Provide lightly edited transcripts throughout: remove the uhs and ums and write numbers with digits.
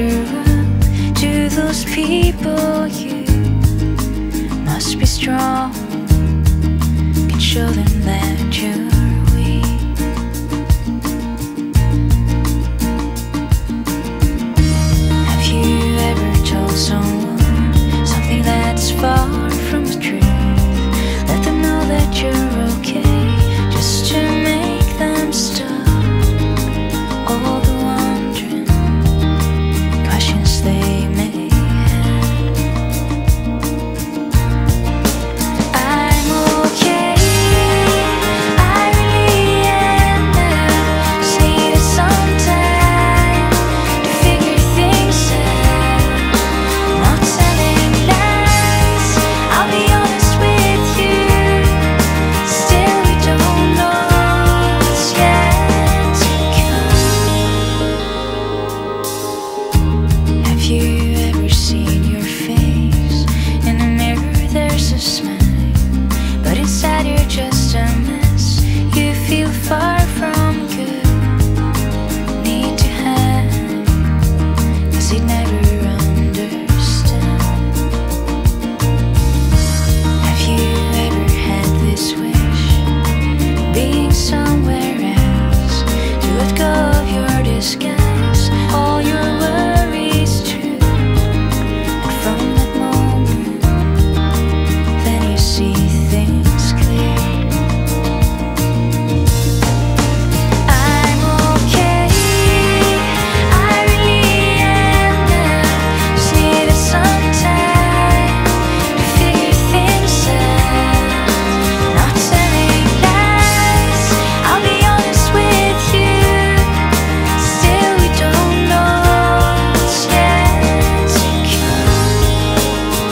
true to those people. You must be strong, can show them that you're weak. Have you ever told someone something that's far from the truth? Let them know that you're okay, just to make them stop all the wondering questions they may have. I'm okay, I really am now. Just needed some time to figure things out. Not telling lies, I'll be honest with you. Still we don't know what's yet to come. Have you ever seen your face in a mirror? There's a smile, but inside you're just a mess. You feel far from good, need to hide, 'cause he'd never understand. Have you ever had this wish, being somewhere else, to let go of your disguise, all your worries true, and from that moment, then you see things clear. I'm okay, I really am now. Just needed some time to figure things out. Not telling lies, I'll be honest with you. Still we don't know what's yet to come.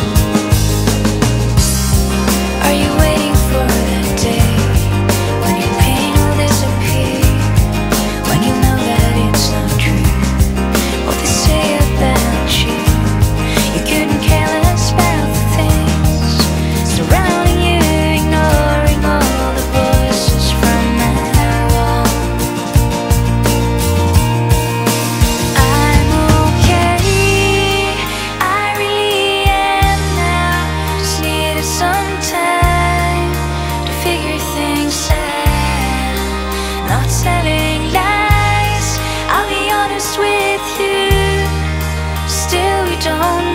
Are you waiting for that day when your pain will disappear? When you know that it's not true what they say about you? You couldn't care less about the things surrounding you, ignoring all the voices from that wall. I'm okay, I really am now. Just needed some time to figure things out. Not telling lies, I'll be honest with you. Still we don't